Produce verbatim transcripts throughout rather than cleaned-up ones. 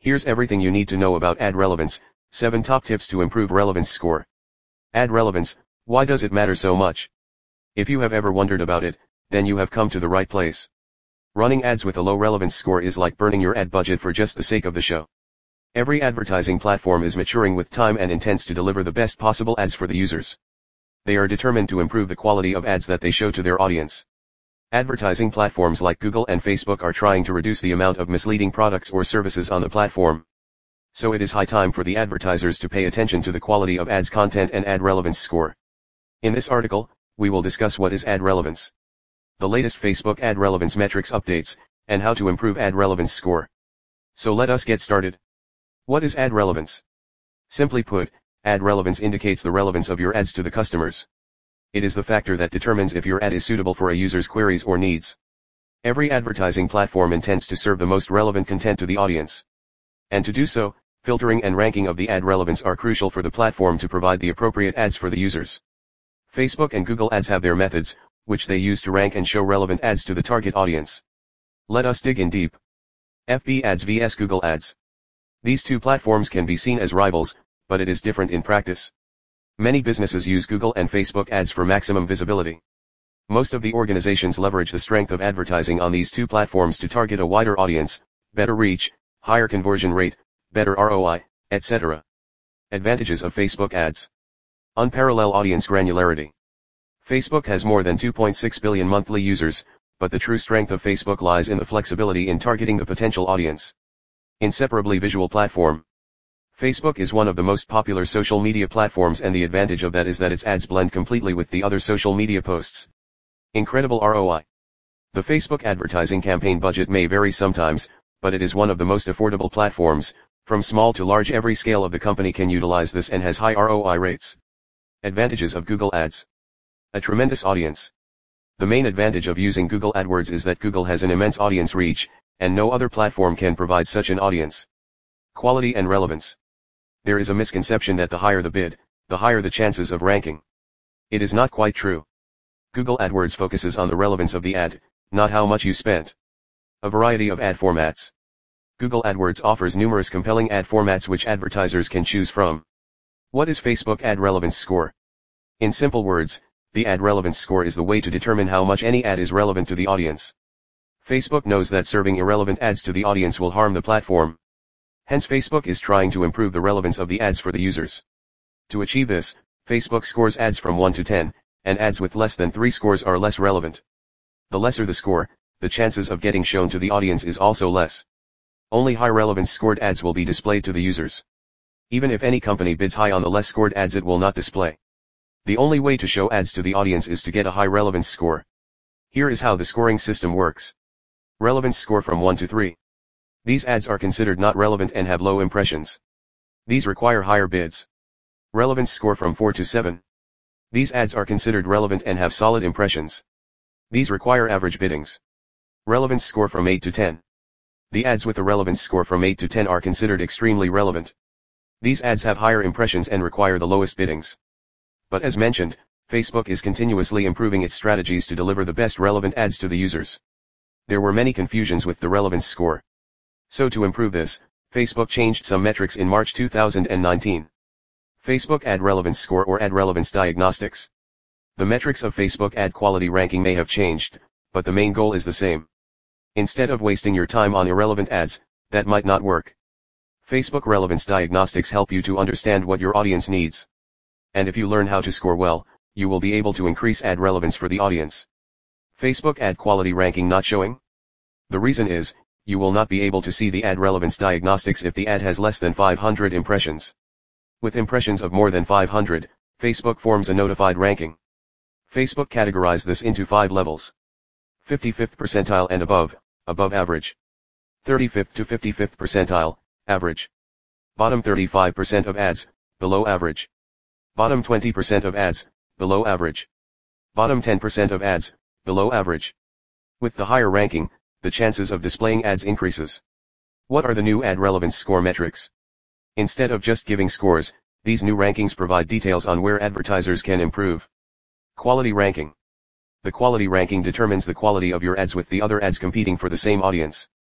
Here's everything you need to know about ad relevance, seven top tips to improve relevance score. Ad relevance, why does it matter so much? If you have ever wondered about it, then you have come to the right place. Running ads with a low relevance score is like burning your ad budget for just the sake of the show. Every advertising platform is maturing with time and intends to deliver the best possible ads for the users. They are determined to improve the quality of ads that they show to their audience. Advertising platforms like Google and Facebook are trying to reduce the amount of misleading products or services on the platform. So it is high time for the advertisers to pay attention to the quality of ads content and ad relevance score. In this article, we will discuss what is ad relevance, the latest Facebook ad relevance metrics updates, and how to improve ad relevance score. So let us get started. What is ad relevance? Simply put, ad relevance indicates the relevance of your ads to the customers. It is the factor that determines if your ad is suitable for a user's queries or needs. Every advertising platform intends to serve the most relevant content to the audience. And to do so, filtering and ranking of the ad relevance are crucial for the platform to provide the appropriate ads for the users. Facebook and Google Ads have their methods, which they use to rank and show relevant ads to the target audience. Let us dig in deep. F B Ads versus Google Ads. These two platforms can be seen as rivals, but it is different in practice. Many businesses use Google and Facebook ads for maximum visibility. Most of the organizations leverage the strength of advertising on these two platforms to target a wider audience, better reach, higher conversion rate, better R O I, et cetera. Advantages of Facebook ads. Unparalleled audience granularity. Facebook has more than two point six billion monthly users, but the true strength of Facebook lies in the flexibility in targeting the potential audience. Inseparably visual platform. Facebook is one of the most popular social media platforms, and the advantage of that is that its ads blend completely with the other social media posts. Incredible R O I. The Facebook advertising campaign budget may vary sometimes, but it is one of the most affordable platforms. From small to large, every scale of the company can utilize this and has high R O I rates. Advantages of Google Ads. A tremendous audience. The main advantage of using Google AdWords is that Google has an immense audience reach, and no other platform can provide such an audience. Quality and relevance. There is a misconception that the higher the bid, the higher the chances of ranking. It is not quite true. Google AdWords focuses on the relevance of the ad, not how much you spent. A variety of ad formats. Google AdWords offers numerous compelling ad formats which advertisers can choose from. What is Facebook ad relevance score? In simple words, the ad relevance score is the way to determine how much any ad is relevant to the audience. Facebook knows that serving irrelevant ads to the audience will harm the platform. Hence, Facebook is trying to improve the relevance of the ads for the users. To achieve this, Facebook scores ads from one to ten, and ads with less than three scores are less relevant. The lesser the score, the chances of getting shown to the audience is also less. Only high relevance scored ads will be displayed to the users. Even if any company bids high on the less scored ads, it will not display. The only way to show ads to the audience is to get a high relevance score. Here is how the scoring system works. Relevance score from one to three. These ads are considered not relevant and have low impressions. These require higher bids. Relevance score from four to seven. These ads are considered relevant and have solid impressions. These require average biddings. Relevance score from eight to ten. The ads with a relevance score from eight to ten are considered extremely relevant. These ads have higher impressions and require the lowest biddings. But as mentioned, Facebook is continuously improving its strategies to deliver the best relevant ads to the users. There were many confusions with the relevance score. So to improve this, Facebook changed some metrics in March two thousand nineteen. Facebook Ad Relevance Score or Ad Relevance Diagnostics. The metrics of Facebook ad quality ranking may have changed, but the main goal is the same. Instead of wasting your time on irrelevant ads, that might not work. Facebook Relevance Diagnostics help you to understand what your audience needs. And if you learn how to score well, you will be able to increase ad relevance for the audience. Facebook ad quality ranking not showing? The reason is, you will not be able to see the ad relevance diagnostics if the ad has less than five hundred impressions. With impressions of more than five hundred, Facebook forms a notified ranking. Facebook categorizes this into five levels. fifty-fifth percentile and above, above average. thirty-fifth to fifty-fifth percentile, average. Bottom thirty-five percent of ads, below average. Bottom twenty percent of ads, below average. Bottom ten percent of ads, below average. With the higher ranking, the chances of displaying ads increases. What are the new ad relevance score metrics? Instead of just giving scores, these new rankings provide details on where advertisers can improve. Quality ranking. The quality ranking determines the quality of your ads with the other ads competing for the same audience.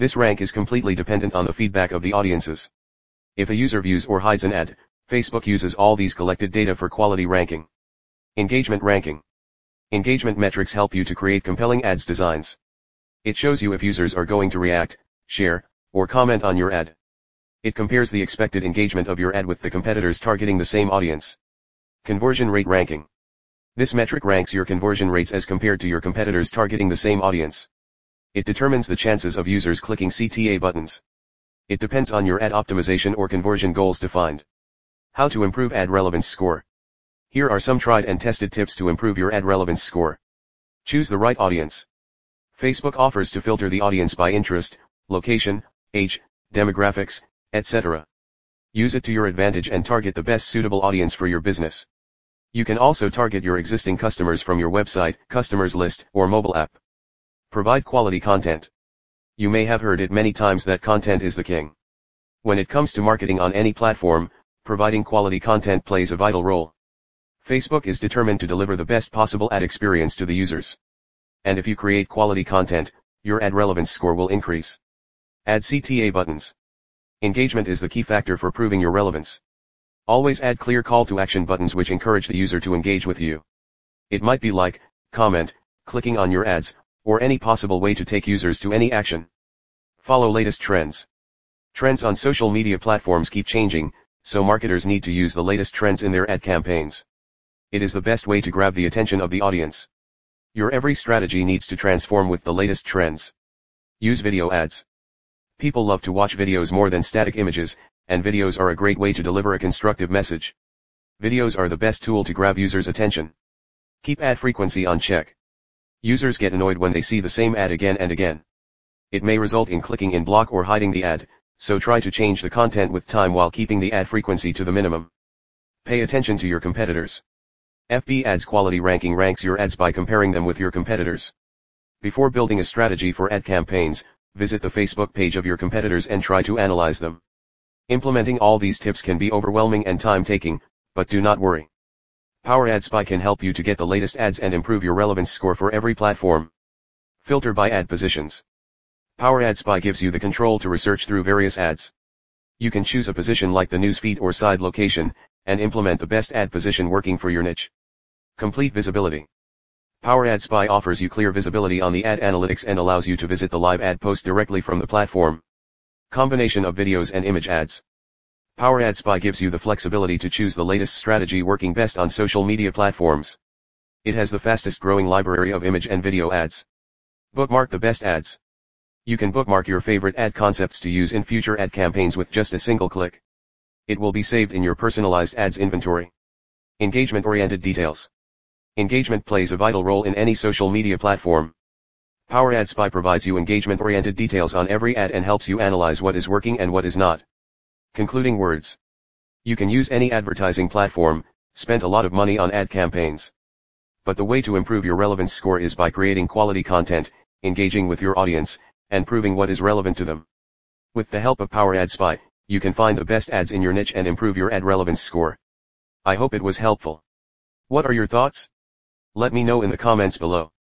This rank is completely dependent on the feedback of the audiences. If a user views or hides an ad, Facebook uses all these collected data for quality ranking. Engagement ranking. Engagement metrics help you to create compelling ads designs. It shows you if users are going to react, share, or comment on your ad. It compares the expected engagement of your ad with the competitors targeting the same audience. Conversion rate ranking. This metric ranks your conversion rates as compared to your competitors targeting the same audience. It determines the chances of users clicking C T A buttons. It depends on your ad optimization or conversion goals defined. How to improve ad relevance score. Here are some tried and tested tips to improve your ad relevance score. Choose the right audience. Facebook offers to filter the audience by interest, location, age, demographics, et cetera. Use it to your advantage and target the best suitable audience for your business. You can also target your existing customers from your website, customers list, or mobile app. Provide quality content. You may have heard it many times that content is the king. When it comes to marketing on any platform, providing quality content plays a vital role. Facebook is determined to deliver the best possible ad experience to the users. And if you create quality content, your ad relevance score will increase. Add C T A buttons. Engagement is the key factor for proving your relevance. Always add clear call to action buttons which encourage the user to engage with you. It might be like, comment, clicking on your ads, or any possible way to take users to any action. Follow latest trends. Trends on social media platforms keep changing, so marketers need to use the latest trends in their ad campaigns. It is the best way to grab the attention of the audience. Your every strategy needs to transform with the latest trends. Use video ads. People love to watch videos more than static images, and videos are a great way to deliver a constructive message. Videos are the best tool to grab users' attention. Keep ad frequency on check. Users get annoyed when they see the same ad again and again. It may result in clicking in block or hiding the ad, so try to change the content with time while keeping the ad frequency to the minimum. Pay attention to your competitors. F B Ads Quality Ranking ranks your ads by comparing them with your competitors. Before building a strategy for ad campaigns, visit the Facebook page of your competitors and try to analyze them. Implementing all these tips can be overwhelming and time-taking, but do not worry. Power Ad Spy can help you to get the latest ads and improve your relevance score for every platform. Filter by ad positions. Power Ad Spy gives you the control to research through various ads. You can choose a position like the newsfeed or side location, and implement the best ad position working for your niche. Complete visibility. Power Ad Spy offers you clear visibility on the ad analytics and allows you to visit the live ad post directly from the platform. Combination of videos and image ads. Power Ad Spy gives you the flexibility to choose the latest strategy working best on social media platforms. It has the fastest growing library of image and video ads. Bookmark the best ads. You can bookmark your favorite ad concepts to use in future ad campaigns with just a single click. It will be saved in your personalized ads inventory. Engagement-oriented details. Engagement plays a vital role in any social media platform. Power Ad Spy provides you engagement-oriented details on every ad and helps you analyze what is working and what is not. Concluding words. You can use any advertising platform, spend a lot of money on ad campaigns. But the way to improve your relevance score is by creating quality content, engaging with your audience, and proving what is relevant to them. With the help of Power Ad Spy, you can find the best ads in your niche and improve your ad relevance score. I hope it was helpful. What are your thoughts? Let me know in the comments below.